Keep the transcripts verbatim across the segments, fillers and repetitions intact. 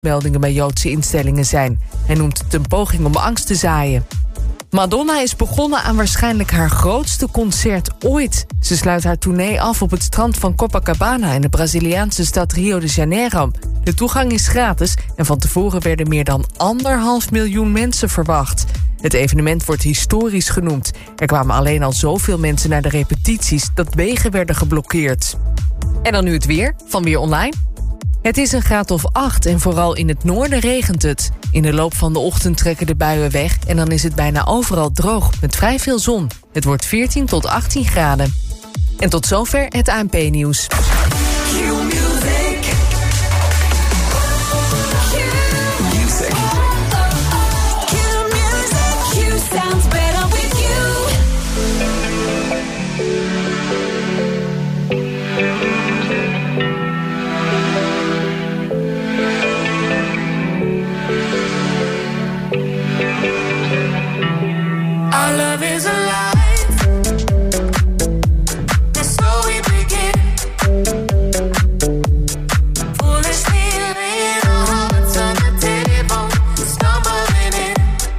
meldingen bij Joodse instellingen zijn. Hij noemt het een poging om angst te zaaien. Madonna is begonnen aan waarschijnlijk haar grootste concert ooit. Ze sluit haar tournee af op het strand van Copacabana in de Braziliaanse stad Rio de Janeiro. De toegang is gratis en van tevoren werden meer dan anderhalf miljoen mensen verwacht. Het evenement wordt historisch genoemd. Er kwamen alleen al zoveel mensen naar de repetities dat wegen werden geblokkeerd. En dan nu het weer van Weer Online. Het is een graad of acht en vooral in het noorden regent het. In de loop van de ochtend trekken de buien weg en dan is het bijna overal droog met vrij veel zon. Het wordt veertien tot achttien graden. En tot zover het A N P-nieuws. Our love is alive, and so we begin. Foolishly laying our hearts on the table, stumbling in.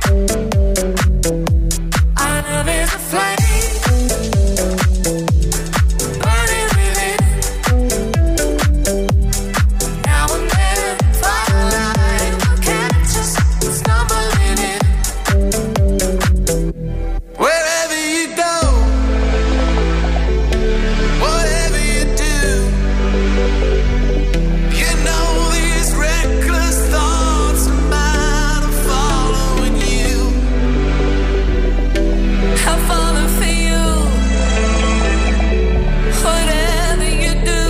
Our love is a flame, burning within. Now and then, firelight will catch us stumbling in. Wherever you go, whatever you do, you know these reckless thoughts of mine are following you. I'm falling for you, whatever you do.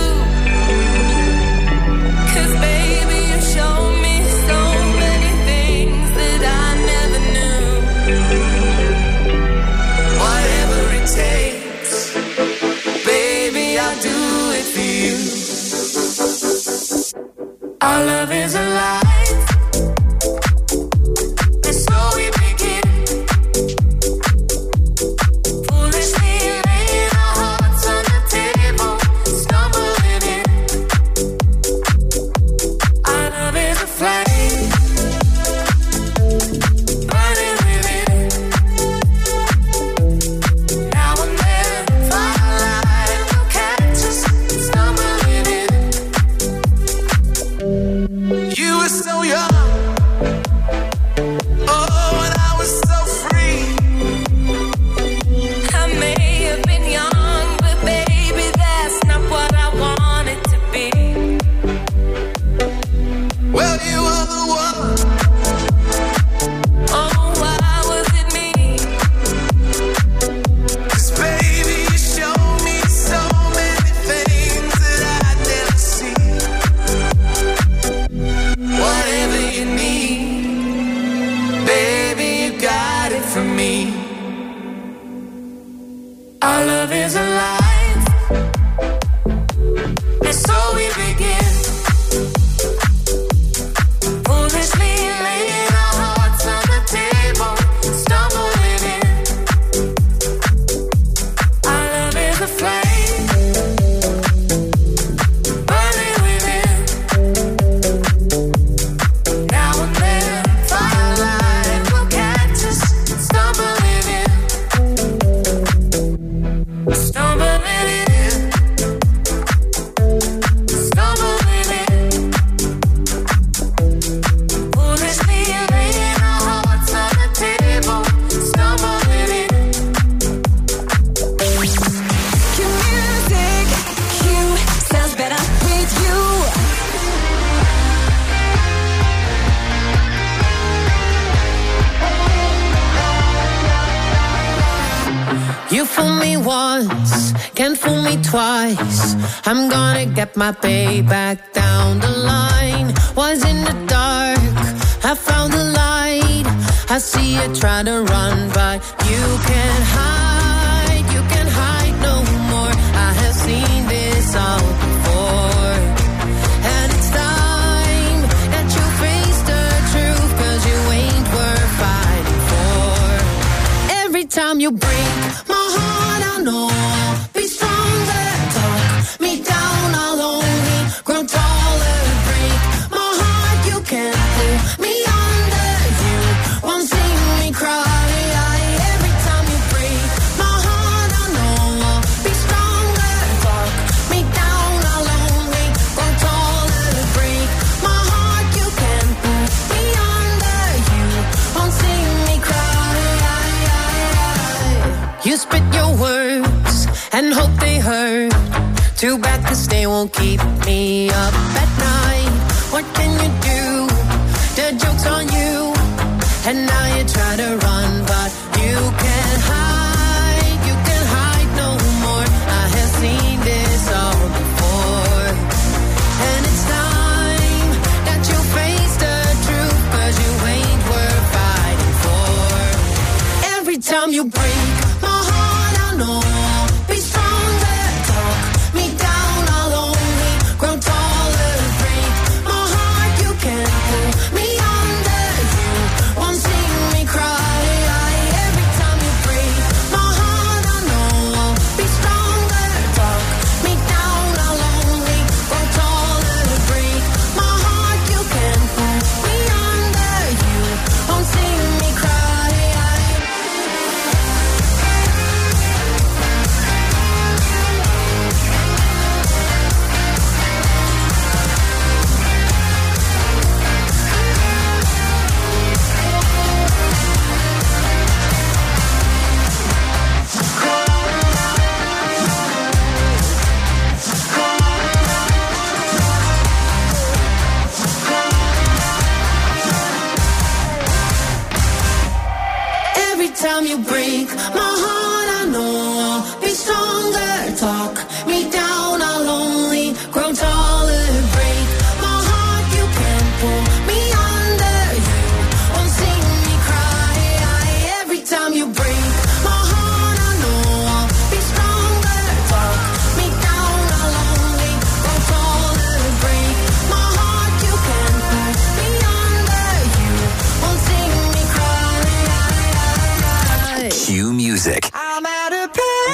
'Cause baby, you show me so many things that I never knew. Whatever it takes, baby, I'll do it for you. Our love is alive, and so we begin. Foolishly laying our hearts on the table, stumbling in. Our love is a flame, burning within. Now and then, firelight will catch us stumbling in. You were so young, oh, and I was so free. I may have been young, but baby, that's not what I wanted to be. Well, you were the one. Oh, why was it me? 'Cause baby, you showed me so many things that I'd never seen. Whatever you need, baby, you got it from me. Our love is alive, and so we begin. Foolishly laying our hearts on the table, stumbling in. Our love is a flame, burning within. Now and then, firelight will catch us stumbling in. Stumbling in. Stumbling in. Foolishly laying our hearts on the table, stumbling in. Q music, Q sounds better with you. You fool me once, can't fool me twice. I'm gonna get my payback down the line. Was in the dark, I found the light. I see you try to run, but you can't hide. You can't hide no more. I have seen this all before. And it's time that you face the truth, 'cause you ain't worth fighting for. Every time you break my heart, I know I'll be stronger. Talk me down, I'll only grow taller. Break my heart, you can and hope they hurt. Too bad 'cause they won't keep me up at night. What can you do? The joke's on you. And now you try to run, but you can't hide. You can hide no more. I have seen this all before. And it's time that you face the truth, 'cause you ain't worth fighting for. Every time you break my heart, I know I'll be stronger. Talk me down, I'll only grow taller. Break my heart, you can't pull me under. You won't see me cry. Every time you break my heart, I know I'll be stronger. Talk me down, I'll only grow taller. Break my heart, you can't pull me under. You won't see me cry. Every time you break my heart, I know I'll be stronger. Talk me down, I'll only grow taller. Break my heart, you can't pull me under. You won't see me cry. Every time you break my heart, I know I'll be stronger. Talk me down, I'll only grow taller. Break my heart, you can't pull me under. You won't see me cry. Q Music. I'm at a place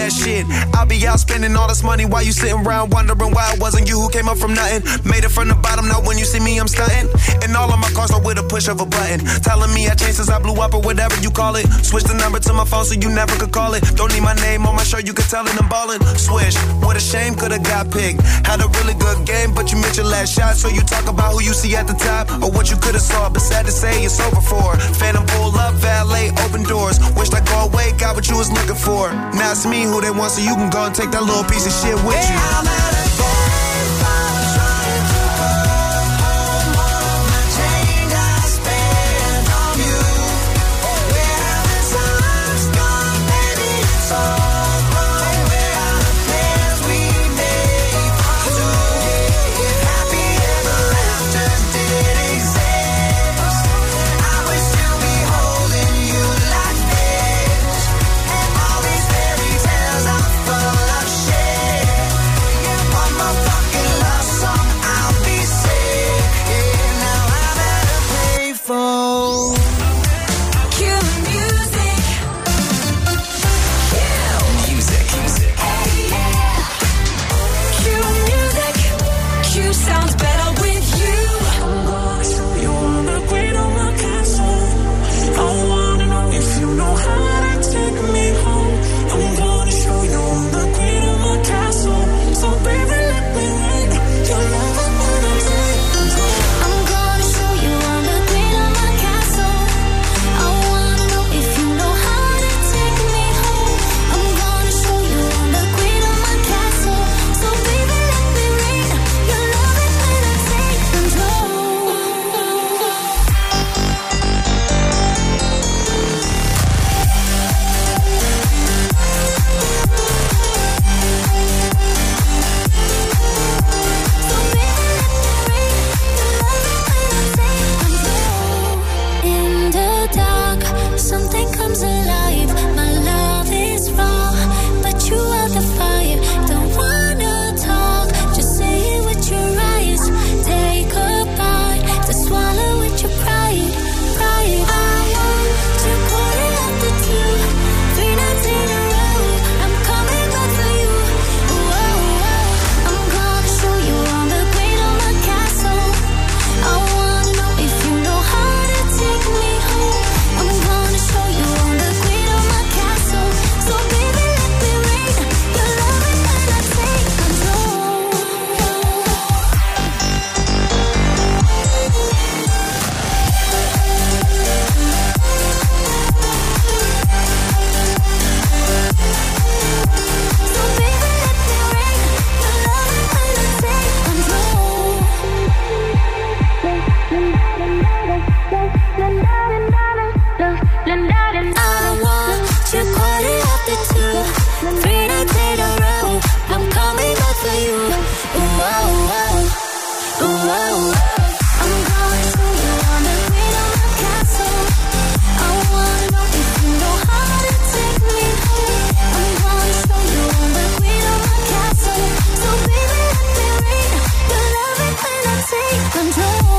that shit. I'll be out spending all this money while you sitting around wondering why it wasn't you who came up from nothing. Made it from the bottom, now when you see me, I'm stunting. And all of my cars are with a push of a button. Telling me I changed since I blew up or whatever you call it. Switch the number to my phone so you never could call it. Don't need my name on my shirt, you could tell it I'm ballin'. Swish, what a shame, could've got picked. Had a really good game, but you missed your last shot. So you talk about who you see at the top or what you could've saw. But sad to say, it's over for. Phantom pull up, valet, open doors. Wished I go away, got what you was looking for. Now it's me who they want, so you can go and take that little piece of shit with you. Yeah, I'm at a baseball trying to hold home all my change I spent on you. Where the sun's gone, baby, it's all wrong. Where are the plans we made for two? If happy ever after did exist, I wish to be holding you like this. And all these fairy tales are full of shit. Yeah, one more fucking love song, I'll be sick. Yeah, now I'm at a payphone. Cue music. Music, music. Cue music. Cue sounds better with you. I'm gonna show you on the green on my castle. I wanna know if you know how to take me home. I'm gonna show you on the green on my castle. So baby, let me read your love and then I'll take control. I'm gonna show you on the green on my castle. I wanna know if you know how to take me home. I'm gonna show you on the green on my castle. So baby, let me read your love and then I'll take control. In the dark, something comes alive. My love is raw, but you are the fire. Don't wanna talk, just say it with your eyes. Take a bite to swallow with your pride. Pride. I want to put it up to two, three nights in a row. I'm coming back for you. Whoa, whoa. I'm gonna show you on the green on my castle. I wanna know if you know how to take me home. I'm gonna show you on the green on my castle. So baby, let me read your love and then I take control. So baby, let me read your love and then I take control. I want to call it up to two, three nights in a row. I'm coming back for you. Ooh, oh, oh. Ooh, oh, oh. I'm gonna show you on the green on my castle. I wanna know if you know how to take me home. I'm gonna show you on the green on my castle. So baby, let me read your love and then I take control.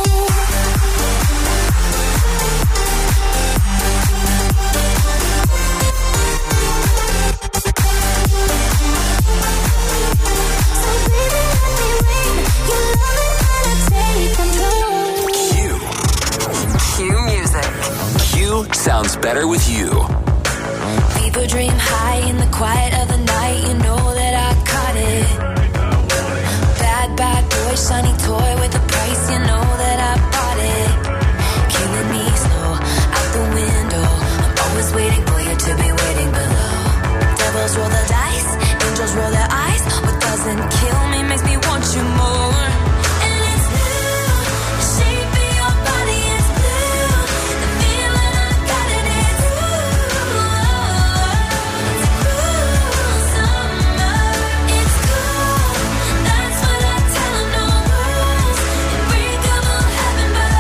So baby, let me read your love and then I take control. Q. Cue music. Q sounds better with you. People dream high in the quiet of the night. You know that I caught it. Bad, bad boy, shiny toy with a price. You know that I bought it. Killing me slow, out the window. I'm always waiting for you to be waiting below. Devils roll the dice, angels roll their eyes. What doesn't kill me makes me want you more. And it's blue, the shape of your body is blue. The feeling I got it is blue. It's cool summer, it's cool. That's what I tell 'em, no rules. Unbreakable heaven, but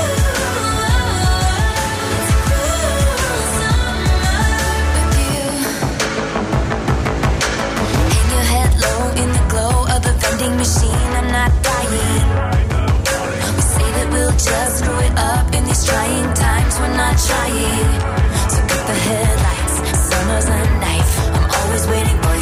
it's cool summer with you. Hang your head low in the glow of the vending machine. I'm not dying. We say that we'll just screw it up in these trying times. We're not trying. So cut the headlights. Summer's a knife. I'm always waiting for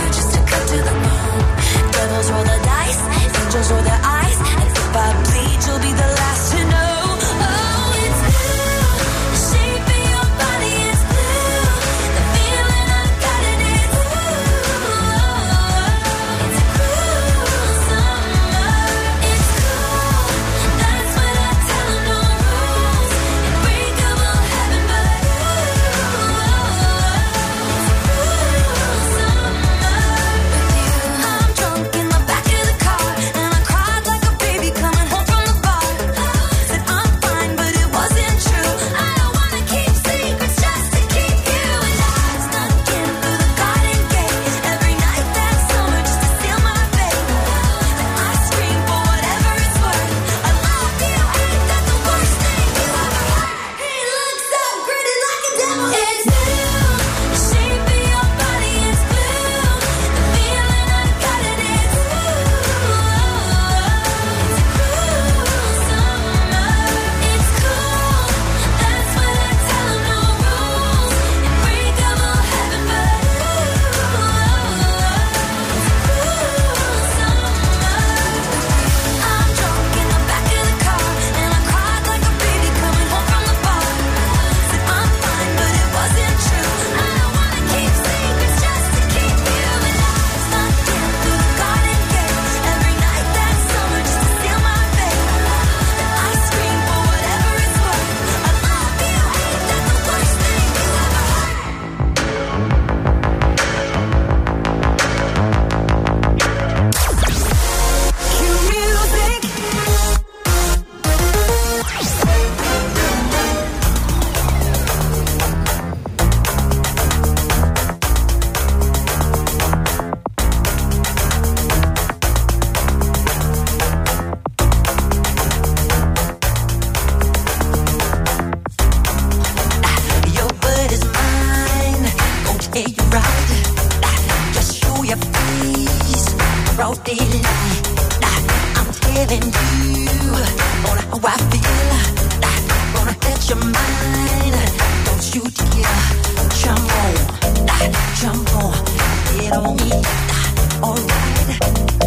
broad daylight. I'm telling you on how I feel. Gonna hit your mind. Don't you dare jump on, jump on, get on me. Alright.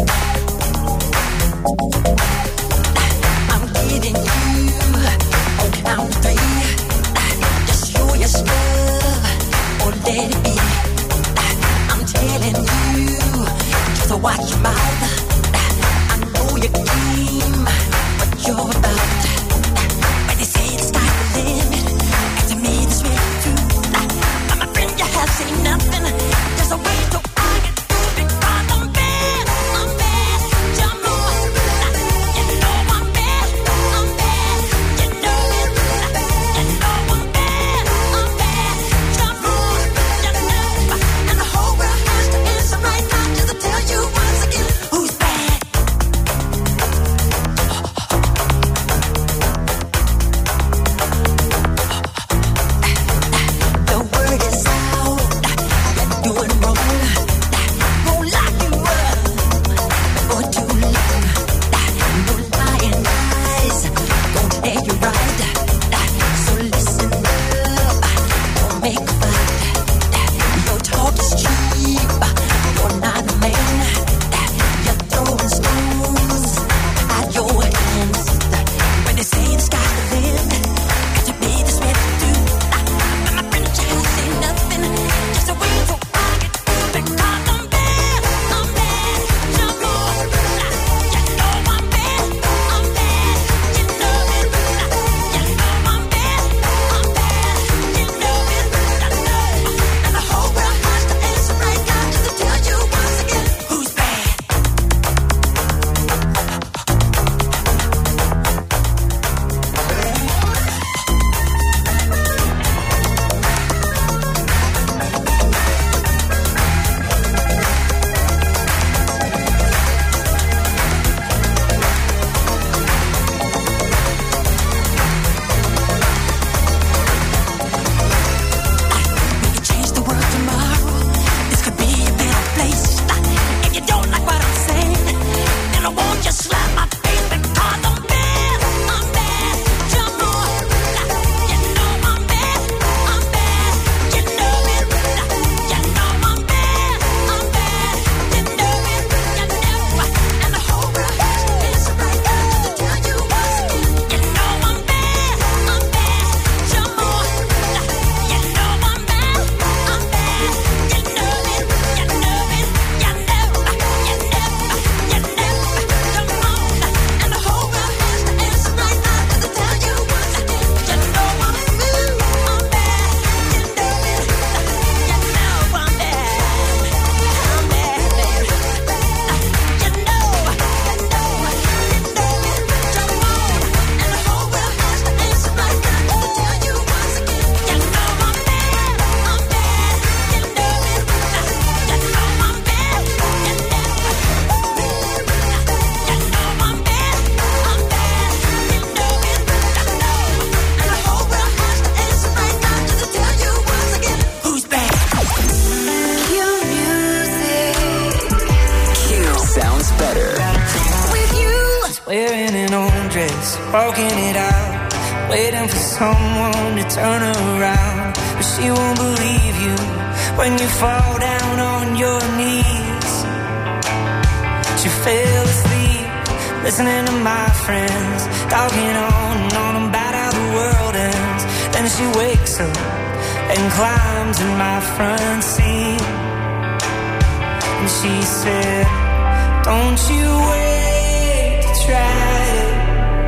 I'm getting you on count of three. Just show your stuff or let it be. I'm telling you, just watch your mouth. I know your game, what you're about. When they say the sky's the limit, and to me this way too. But my friend, you have seen nothing. There's a way to argue because I'm bad, I'm bad. Jump on, you know I'm bad, I'm bad. You know it, you know I'm bad, I'm bad. Jump on, you know, and the whole world has to answer right now just to tell you once again who's bad. The word is out, you're doing wrong. Won't lock you up for too long. No lying eyes gon' tell you right. So listen up, don't make a fight. Your talk is cheap, you're not a man. You're throwing stones at your hands. When they say the sky's the limit, got to be this way to do. My friend, you can't say nothing. Just a way to argue because I'm bad, I'm bad. Jump on, you know I'm bad, I'm bad. You know it, you know I'm bad, I'm bad. You know it, I know. And the whole world has to answer right now just to tell you once again who's bad. We could change the world tomorrow. This could be a better place. If you don't like what I'm saying, then I won't just slap my face because I'm bad, I'm bad. Jump on, you know I'm bad, I'm bad. You know it, you know I'm bad, I'm bad. You know it, you know, and the whole world has to answer right now just to tell you once again. You know I'm bad, I'm bad. Jump on, you know I'm bad, I'm bad. You know it, you know it, you know, you know, you know. Jump on, and the whole world has to answer right now just to tell you once again. You know I'm blue, I'm bad. You know it, you know I'm bad, I'm bad, baby. You know, you know, you know it. Jump on, and the whole world has to answer right now just to tell you once again. You know I'm bad, I'm bad. You know it, you know I'm bad. You know, you know I'm bad, I'm bad. You know it, I know, and the whole world has to answer right now just to tell you once again who's bad. Your music Q sounds better. with you. Wearing an old dress, walking it out, waiting for someone to turn her around. But she won't believe you when you fall down on your knees. She fell asleep, listening to my friends, talking on and on about how the world ends. Then she wakes up and climbs in my front seat. And she said, don't you wait to try it.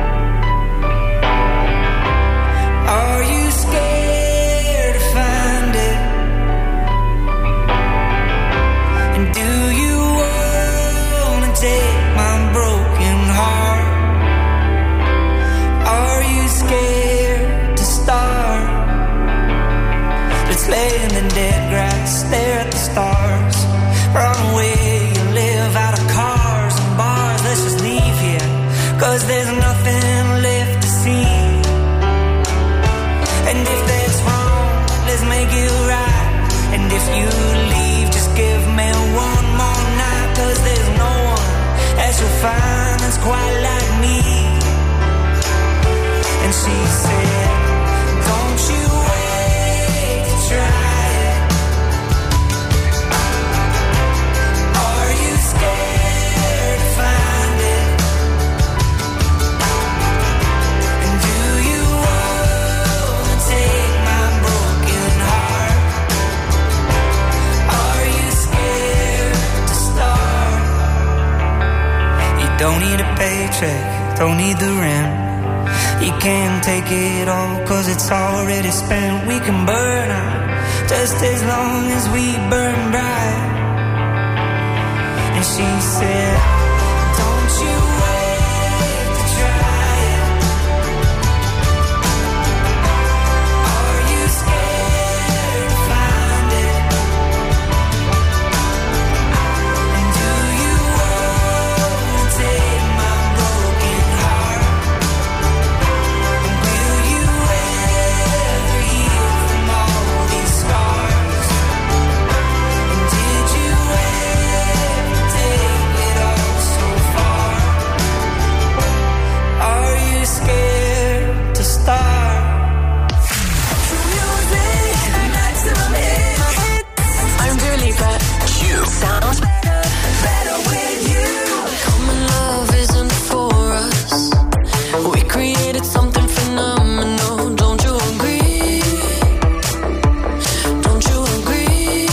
Are you scared to find it? And do you wanna take my broken heart? Are you scared to start? Let's lay in the dead grass, stare at the stars, run away and live out of cars and bars. Let's just leave here Don't need a paycheck, don't need the rent. You can't take it all, cause it's already spent. We can burn out, just as long as we burn bright. And she said, don't you wait to try it. Are you scared to find it? And do you want to take my broken heart? And will you ever heal from all these scars? And did you ever take it all so far? Are you scared to start? I'm Dua Lipa. Q Sounds better, better with you. Common love isn't for us. We created something phenomenal. Don't you agree? Don't you agree?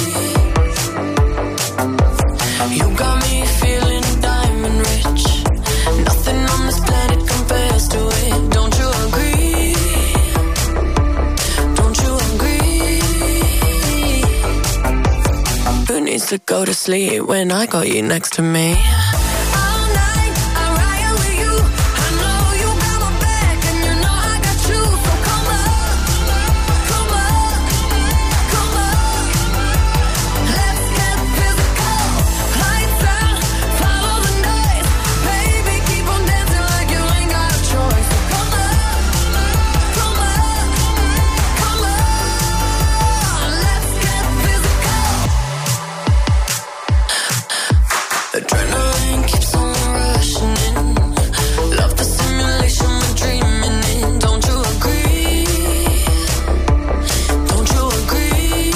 You got me feeling diamond rich. Nothing on this planet compares to it. Don't you agree? Don't you agree? Who needs to go to sleep when I got you next to me? All night, I ride with you. I know you got my back, and you know I got you. So come up, come up, come up. Let's get physical. Lights out, follow the noise. Baby, keep on dancing like you ain't got a choice. So come up, come up, come up. Let's get physical. Adrenaline keeps on rushing in. Love the simulation we're dreaming in. Don't you agree? Don't you agree?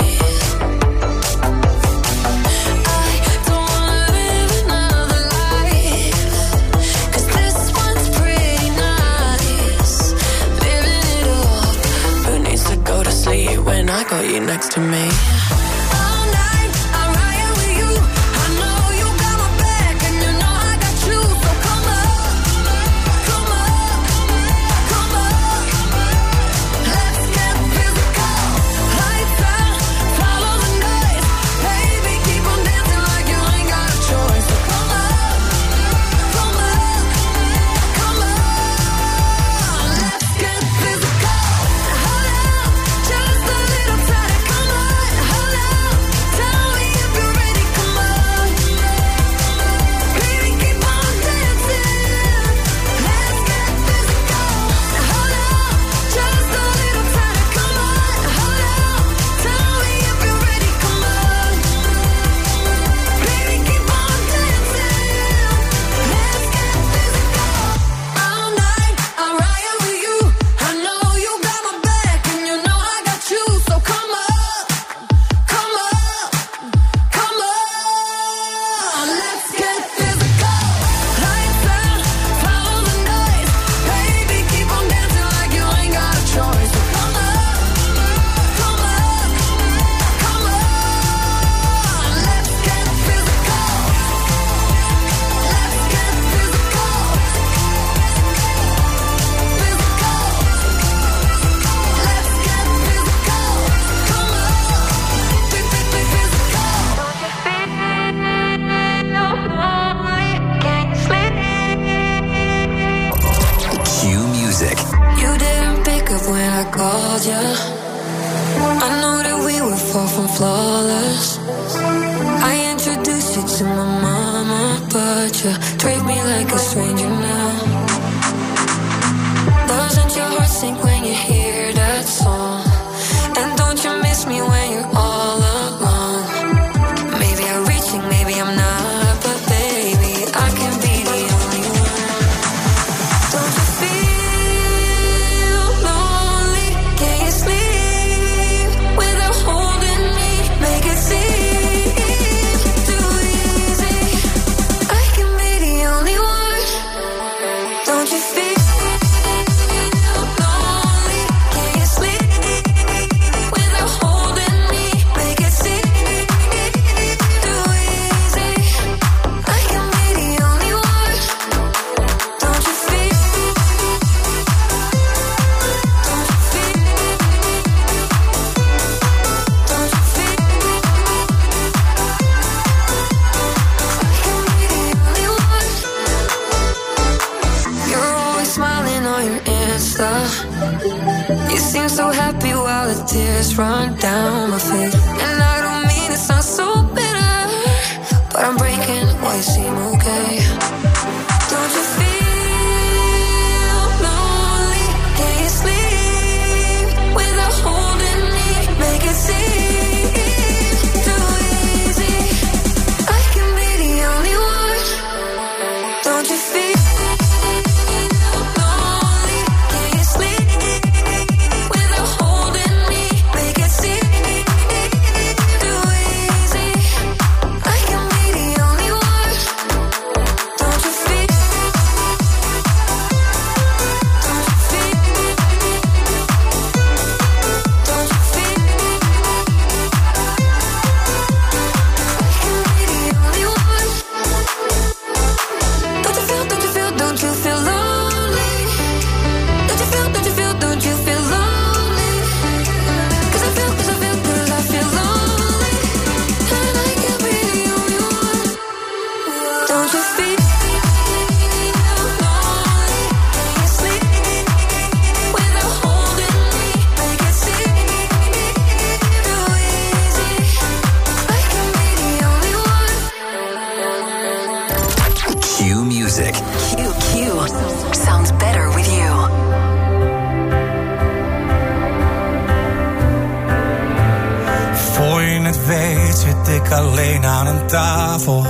I don't wanna live another life, 'cause this one's pretty nice. Living it up. Who needs to go to sleep when I got you next to me? All night, I ride with you. I know you got my back, and you know I got you. So come up, come up, come up. Let's get physical. Lights out, follow the noise. Baby, keep on dancing like you ain't got a choice. So come up, come up, come up. Let's get physical. Hold on, just a little time. Come on, hold on. Tell me if you're ready. Come on, baby, keep on dancing. Let's get physical. Hold on, just a little time. Come on, hold on. Tell me if you're ready. Come on, baby, keep on dancing. Let's get physical. All night, I'll ride with you. I know you got my back, and you know I got you. So come up, come up, come on. Let's get physical. Lights out, follow the noise. Baby, keep on dancing like you ain't got a choice. So come up, come up, come on. Let's get physical. Let's get physical. Physical. Let's get physical. Come on. Physical. Q Music. You didn't pick up when I called ya. I know that we were far from flawless. I introduced you to my mama, but you treat me like a stranger now. Doesn't your heart sink when you hear that song? And don't you miss me when you're all alone? Maybe I'm reaching, maybe I'm not, but baby, I can be the only one. Don't you feel lonely? Can you sleep without holding me? Make it seem too easy. I can be the only one. Don't you feel lonely? the tears run down my face. And I don't mean it sounds so bitter, but I'm breaking while you seem okay. Don't you feel lonely? Can you sleep without holding me? Make it seem too easy. I can be the only one. Don't you feel alleen aan een tafel.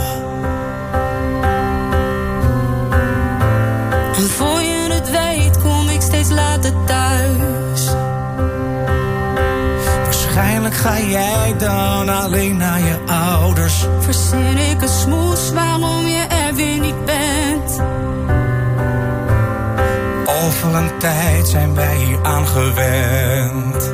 En voor je het weet kom ik steeds later thuis. Waarschijnlijk ga jij dan alleen naar je ouders. Verzin ik een smoes waarom je er weer niet bent. Over een tijd zijn wij hier aangewend.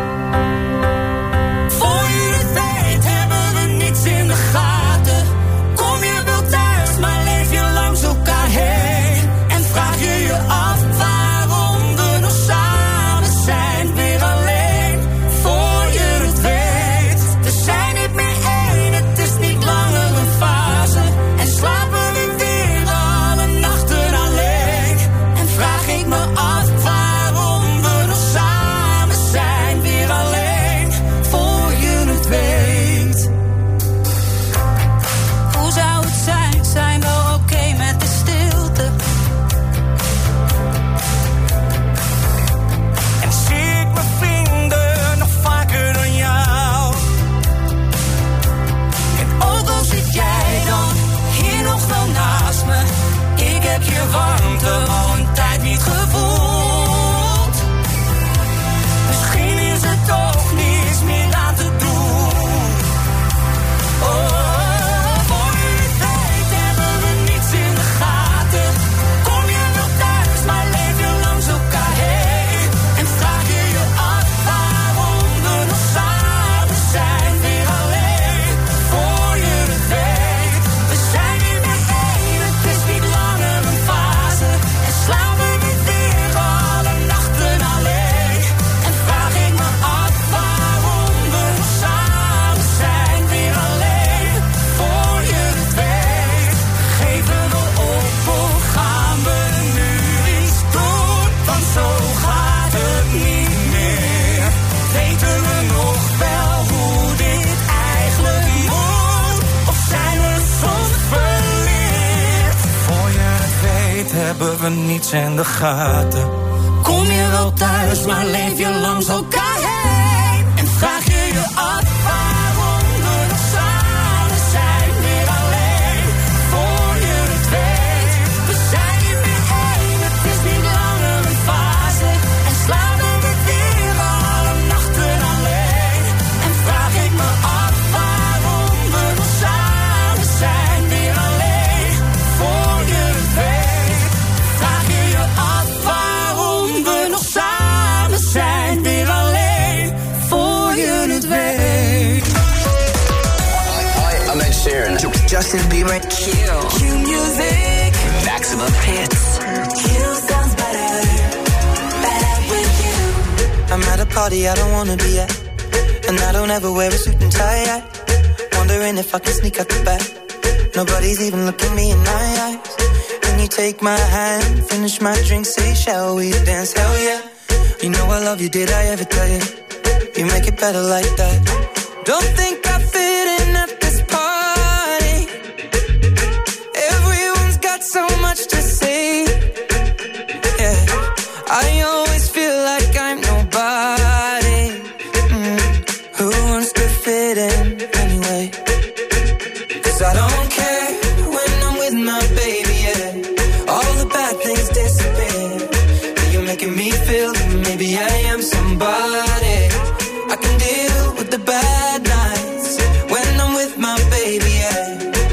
Hebben we niets in de gaten. Kom je wel thuis, maar leef je langs elkaar heen. En vraag je je af waarom we nog samen zijn. Weer alleen, voor je het weet. We zijn niet meer één, het is niet langer een fase. En slapen we weer alle nachten alleen. En vraag ik me af waarom we nog samen zijn. Weer alleen, voor je het weet. Zijn weer alleen, voor je het weet. Hi, I'm Ed Sheeran. Justin Bieber. Q. Q music. Maximum hits. Q sounds better. Better with you. I'm at a party I don't wanna be at, and I don't ever wear a suit and tie yet. Wondering if I can sneak out the back. Nobody's even looking me in my eyes. Can you take my hand, finish my drink, say shall we dance? Hell yeah. You know I love you, did I ever tell you? You make it better like that. Don't think I fit in at this party. Everyone's got so much to say. Yeah, I always feel like I'm nobody. Mm. Who wants to fit in anyway? 'Cause I don't care when I'm with my baby, yeah. All the bad things disappear. You're making me feel that maybe I am somebody. I can deal with the bad nights when I'm with my baby, yeah.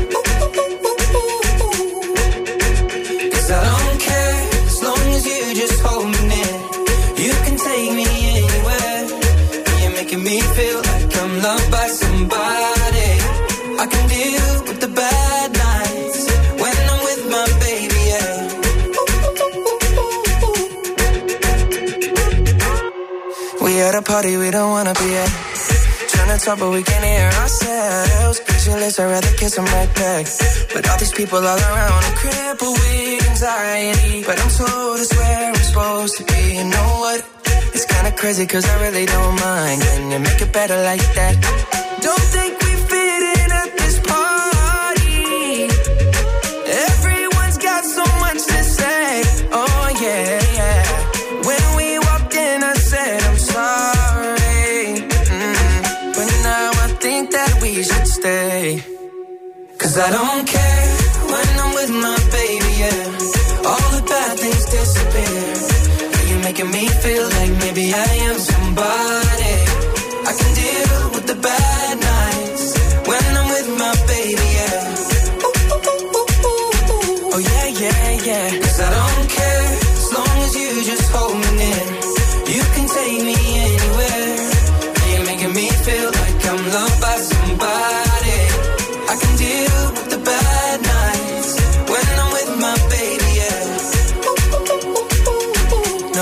'Cause I don't care as long as you just hold me near. You can take me anywhere. You're making me feel like I'm loved by somebody. I can deal with the bad nights when I'm with my baby, yeah. We at a party we don't wanna be at. Trying to talk but we can't hear ourselves. Pictureless, I'd rather kiss them right back. But all these people all around, I'm crippled with anxiety. But I'm told it's where I'm supposed to be. You know what? It's kinda crazy 'cause I really don't mind. Can you make it better like that? Don't think we fit in at this party. Everyone's got so much to say. Oh yeah, yeah. When we walked in I said I'm sorry. Mm. But now I think that we should stay. 'Cause I don't care when I'm with my baby, yeah. All the bad things disappear. You're making me feel like maybe I am somebody. I can deal with the bad nights when I'm with my baby, yeah. Oh yeah, yeah, yeah. 'Cause I don't care as long as you just hold me near. You can take me anywhere. You're making me feel like I'm loved by somebody. I can deal with the bad nights when I'm with my baby, yeah. No,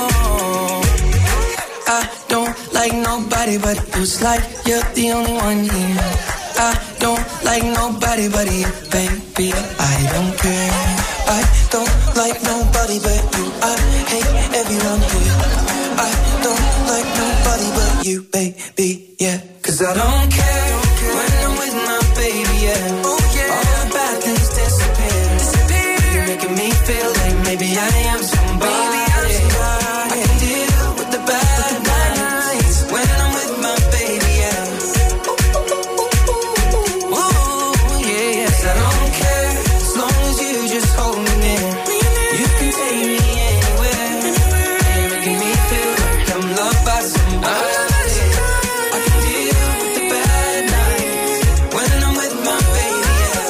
I don't like nobody but you. It's like you're the only one here. I don't like nobody but you, baby. I don't care. I don't like nobody but you. I hate everyone here. I don't like nobody but you, baby, yeah. 'Cause I don't care when I'm with my baby, yeah. Oh, yeah. All the bad things disappear. disappear. You're making me feel like maybe I am somebody. Maybe I'm somebody. I can deal with the bad nights when I'm with my baby, yeah. Ooh, yeah, yeah. 'Cause I don't care as long as you just hold me near. You can take me anywhere. You're making me feel like I'm loved by somebody. I can deal with the bad nights when I'm with my baby, yeah.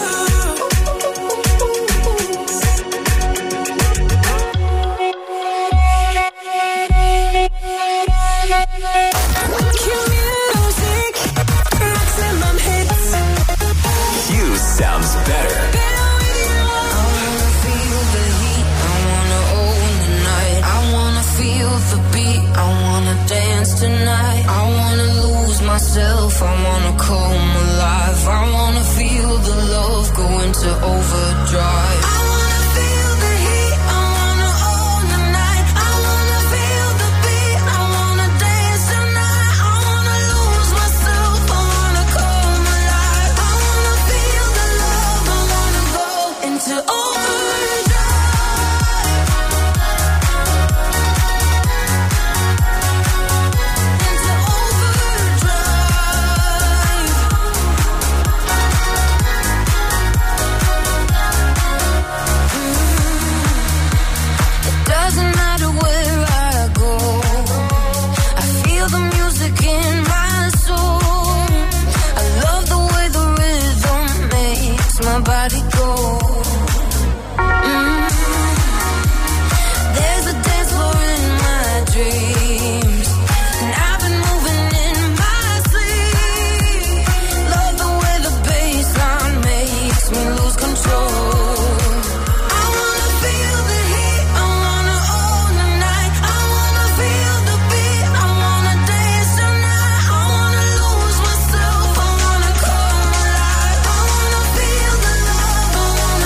Q music, maximum hits. Q sounds better. I wanna feel the heat, I wanna own the night. I wanna feel the beat, I wanna dance tonight. I wanna lose myself, I wanna come alive. I wanna feel the love go into overdrive. I wanna feel the heat, I wanna own the night. I wanna feel the beat, I wanna dance tonight. I wanna lose myself, I wanna come alive. I wanna feel the love, I wanna go into overdrive. Into overdrive. It doesn't matter where I go, I feel the music in my soul. I love the way the rhythm makes my body go. Mm. There's a dance floor in my dreams, and I've been moving in my sleep. Love the way the bassline makes me lose control. I wanna feel the heat, I wanna own the night. I wanna feel the beat, I wanna dance tonight. I wanna lose myself, I wanna come alive. I wanna feel the love, I wanna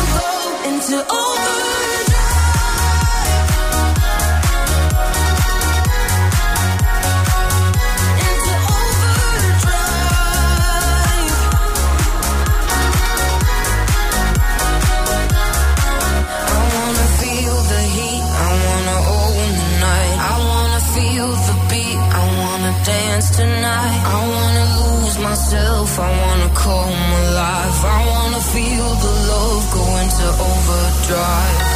life, I wanna come alive. I wanna feel the love go into overdrive.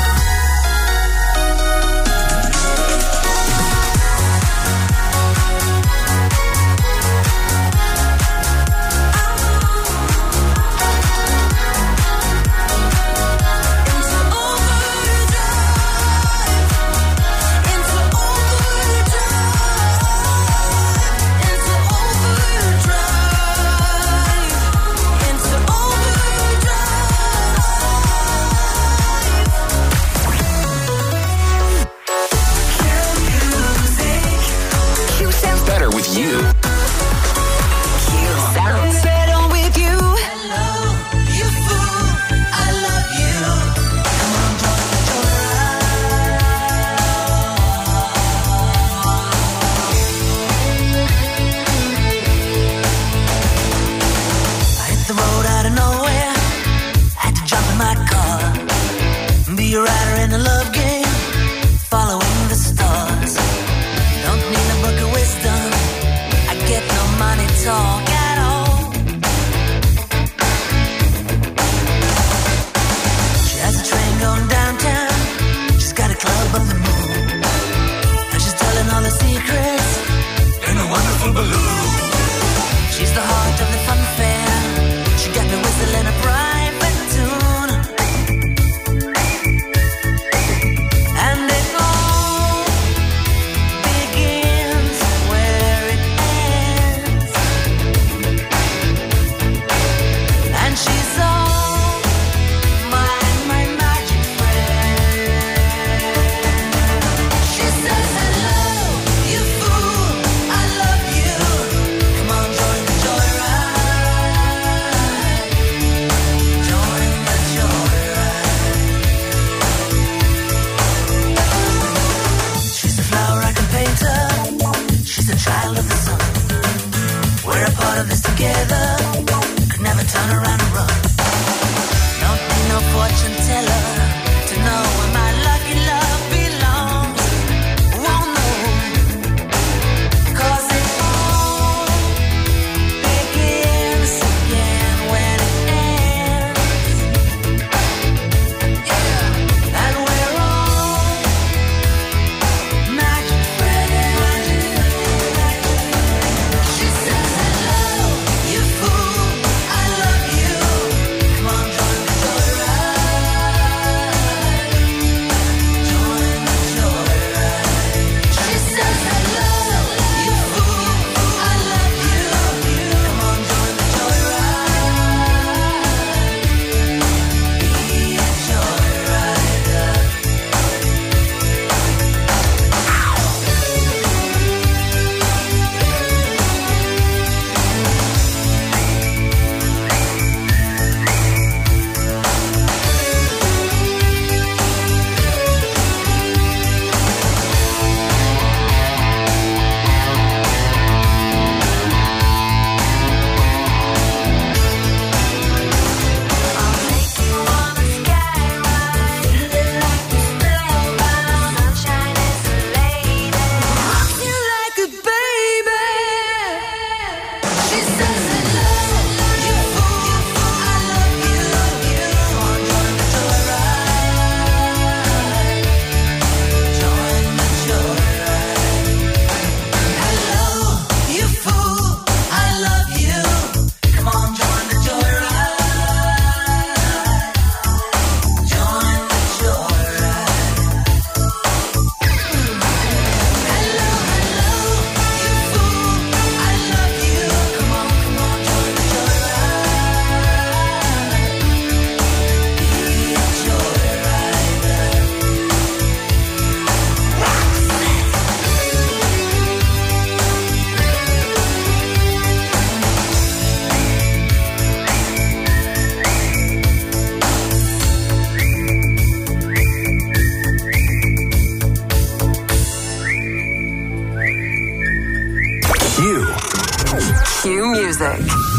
Q Music.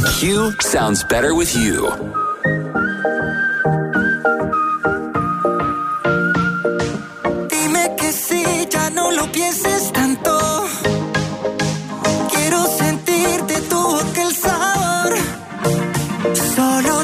Q sounds better with you. Dime que sí, ya no lo pienses tanto. Quiero sentirte tu aquel sabor.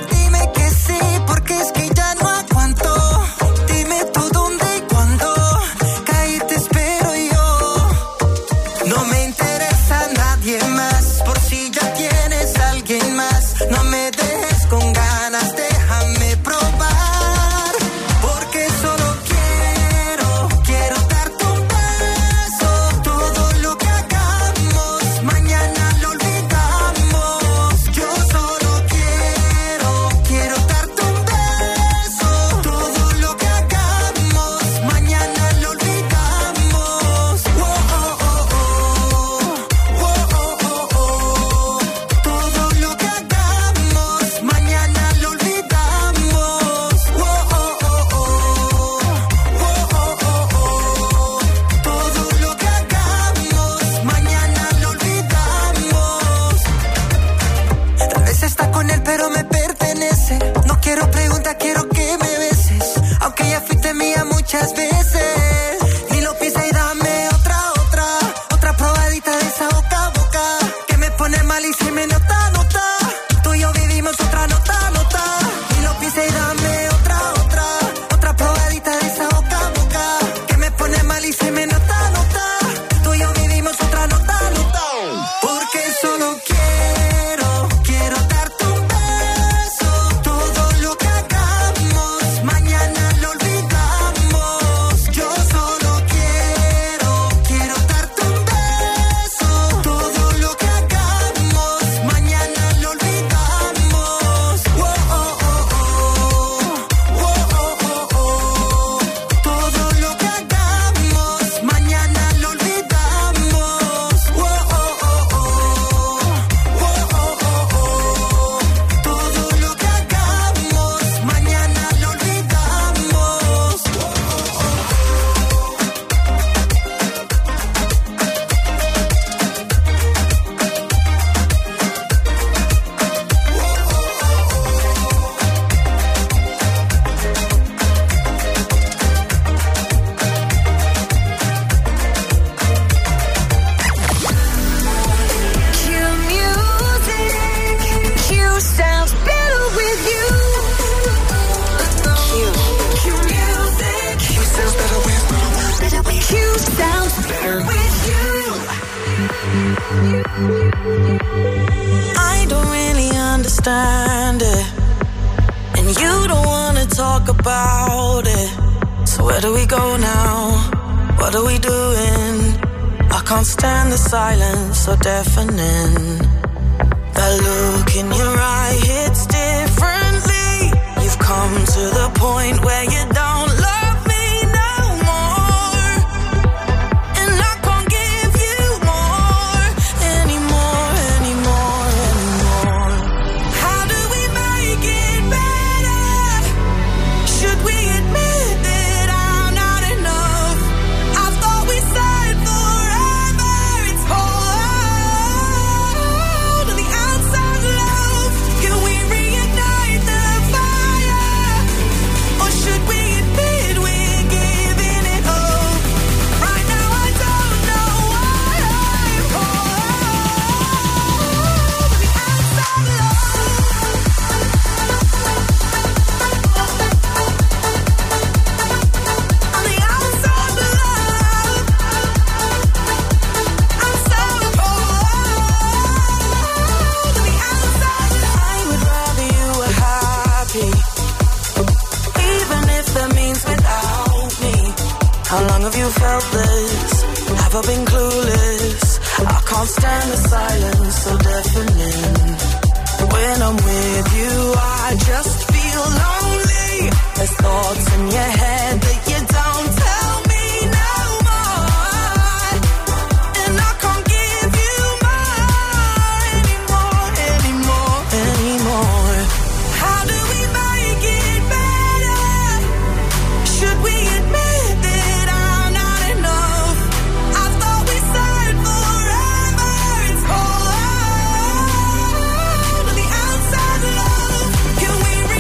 dime que sí, porque es que ya no aguanto. Dime tú dónde y cuándo, que ahí te espero yo. No me interesa nadie más, por si ya tienes a alguien más. No me dejes con ganas, déjame probar, porque solo quiero, quiero darte un beso. Todo lo que hagamos, mañana lo olvidamos. Yo solo quiero, quiero darte un beso. Todo lo que hagamos, mañana lo olvidamos. Oh, oh, oh, oh. Oh, oh, oh, oh. Todo lo que hagamos, mañana lo olvidamos. Oh, oh, oh, oh. Oh, oh, oh, oh. Todo lo que hagamos, mañana lo olvidamos. Tal vez está con él, pero me pertenece. No quiero preguntar, quiero que me beses. Aunque ya fuiste mía muchas veces. Y lo pisa y dame otra, otra. Otra probadita de esa boca a boca. Que me pone mal y se me nota, nota. Tú y yo vivimos otra nota, nota. Y lo pisa y dame otra, otra. Otra probadita de esa boca a boca. Que me pone mal y se me nota, nota. Tú y yo vivimos otra nota, nota. Porque solo quiero, quiero darte un beso. Todo lo que hagamos, mañana lo olvidamos. Yo solo quiero, quiero darte un beso. Todo lo que hagamos, mañana lo olvidamos. Oh, oh, oh, oh. Oh, oh, oh, oh. Todo lo que hagamos, mañana lo olvidamos. Oh, oh, oh, oh. Oh, oh, oh, oh. Todo lo que hagamos, mañana lo olvidamos. Cue music. Cue sounds better with you. Cue. Cue music. Cue sounds better with you. Cue sounds better with you. I don't really understand it, and you don't wanna talk about it. So where do we go now? What are we doing? I can't stand the silence so deafening. That look in your eye hits differently. You've come to the point where you don't love me no more, and I can't give you more anymore, anymore, anymore. How do we make it better? Should we admit that I'm not enough? I thought we said forever. It's cold on the outside, love. Can we reignite the fire? Or should we admit we're giving it up? Right now I don't know why I'm cold on the outside, love. On the outside, love. I'm so cold on the outside, love. I would rather you were happy, even if that means without me. How long have you felt this? Have I been clueless? I can't stand the silence so deafening. When I'm with you, I just feel lonely. There's thoughts in your head that you don't tell me no more, and I can't give you more anymore, anymore, anymore. How do we make it better? Should we admit that I'm not enough? I thought we said forever. It's cold on the outside, love. Can we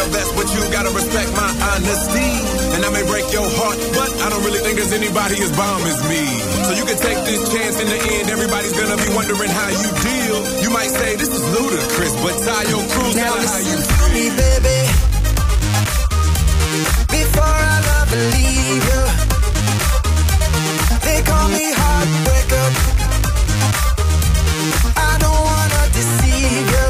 the best, but you gotta respect my honesty. And I may break your heart, but I don't really think there's anybody as bomb as me. So you can take this chance. In the end, everybody's gonna be wondering how you deal. You might say this is ludicrous, but tie your cruise. Tell her how you feel. Me, baby, before I love and leave you. They call me heartbreaker. I don't wanna deceive you.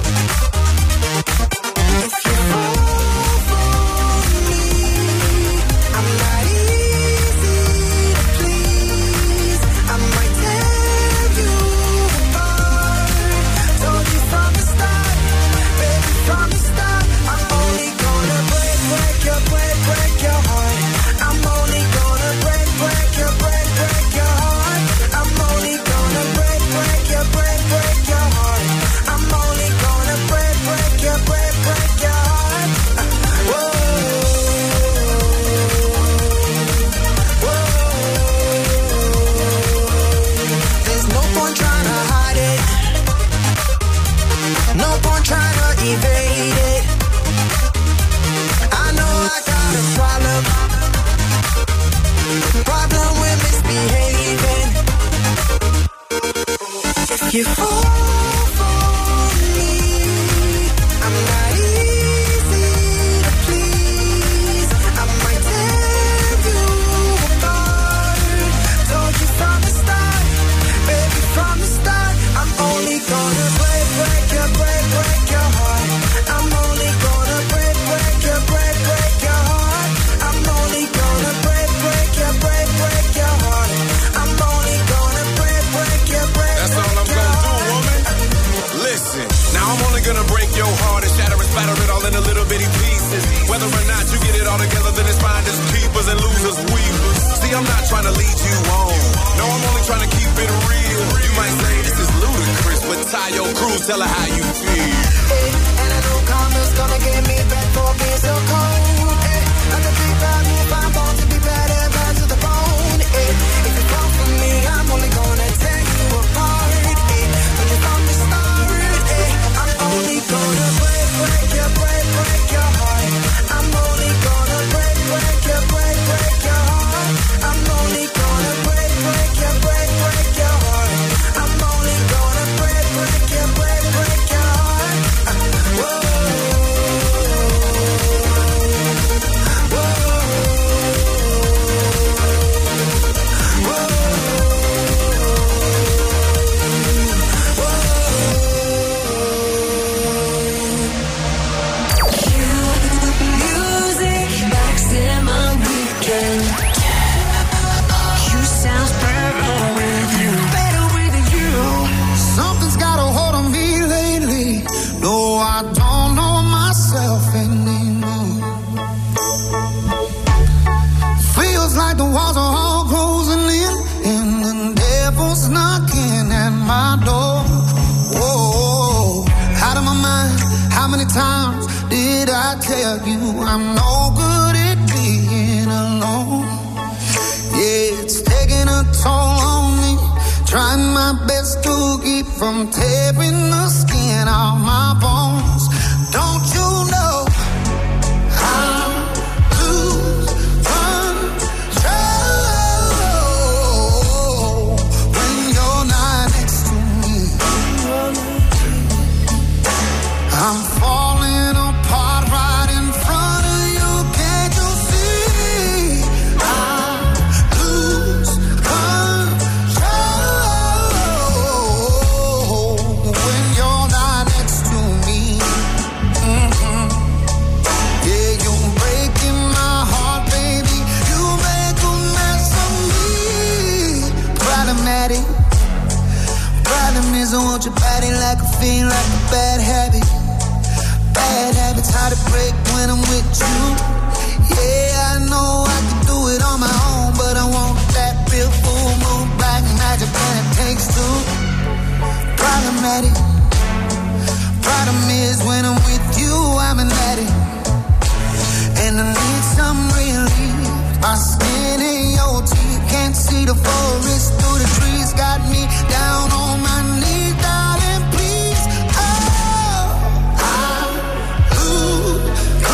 If you fall for me, I'm not easy to please. I might tear you apart. Told you from the start, baby, from the start. I'm only gonna break, break your, break, break your heart. I'm only gonna break, break your, break, break your heart. I'm only gonna break, break your, break, break your heart. I'm only gonna break, break your, break, break your heart. Whoa, whoa. There's no point trying to hide it. No point trying to evade it. I know I got a problem. Problem with misbehaving. If you fall for me, I'm not easy to please. I might tear you apart. Told you from the start, baby, from the start. I'm only gonna break, break your, break, break your heart. I'm only gonna break, break your, break, break your heart. I'm only gonna break, break your, break, break your heart. I'm only gonna break, break your, break, That's all I'm break your gonna do, heart. woman. Listen, now I'm only gonna break your heart and shatter and splatter it all into little bitty pieces. Whether or not you get it all together, then it's fine as keepers and losers, weepers. See, I'm not trying to lead you on. No, I'm only trying to keep it real. You might say this is ludicrous, but tie your cruise, tell her how you feel. Hey, and I know karma's gonna get me back for being so cold. Hey, I can be bad, move, I'm born to be bad and bad to the bone. Hey, if you come for me, I'm only gonna tear you apart. Hey, when you from the start, hey, I'm only gonna break, break your, break, break your heart. I'm only gonna break, break your, break, break your heart. I'm only gonna break, break your, break, break your heart. I'm only gonna break, break your, break, break your heart. Whoa, Music maximum weekend. You sound better with you. Better with you. something's got a hold on me lately. No, I don't know myself anymore. Feels like the walls are all closing in, and the devil's knocking at my door. Whoa, out of my mind. How many times did I tell you I'm no good at being alone? Yeah, it's taking a toll on me. Trying my best to keep from tearing the skin off my bones. Don't you know I lose control when you're not next to me? I'm falling apart right in front of you. Can't you see? I lose control when you're not next to me. Mhm. Yeah, you're breaking my heart, baby. You make a mess of me. Problematic. Problem is I want your body like a fiend, like a bad habit. Bad habits hard to break when I'm with you. Yeah, I know I can do it on my own, but I want that real full moon black magic when it takes two. Problematic. Problem is when I'm with you, I'm an addict, and I need some relief. My skin in your teeth, can't see the forest through the trees. Got me down on my knees, darling, please. Oh, I lose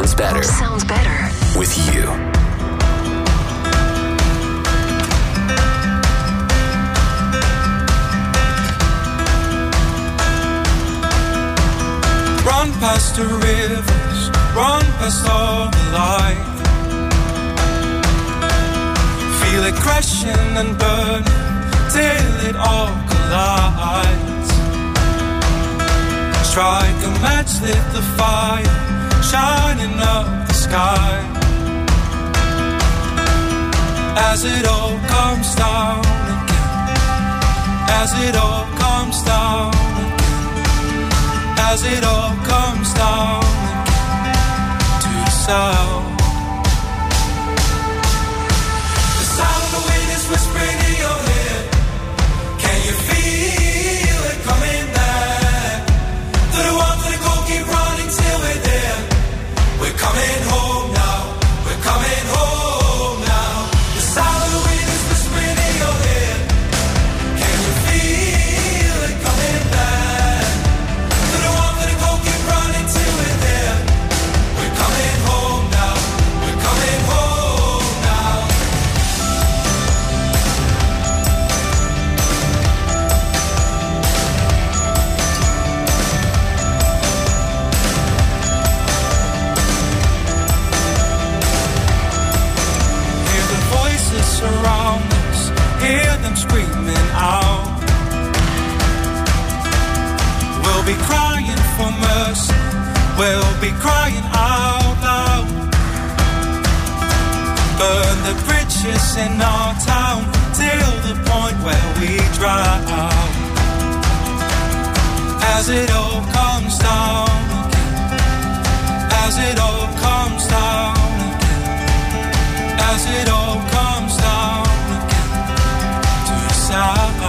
sounds better. Sounds better. With you. Run past the rivers, run past all the light. Feel it crashing and burning till it all collides. Strike a match, lit the fire, shining up the sky. As it all comes down again, as it all comes down again, as it all comes down again to the sound. The sound of the wind is whispering in your head. Can you feel it coming back? To the one, to the go, keep running till we're there. We're coming home now, we're coming home now. The sound of the wind is whispering in your head. Can you feel it coming back? To the one, to the go, keep running till we're there. We're coming home now, we're coming home now. Hear the voices surround us, hear them screaming out. We'll be crying for mercy, we'll be crying out loud. Burn the bridges in our town till the point where we drown. As it all comes down again, as it all comes down again, as it all comes down again to the south.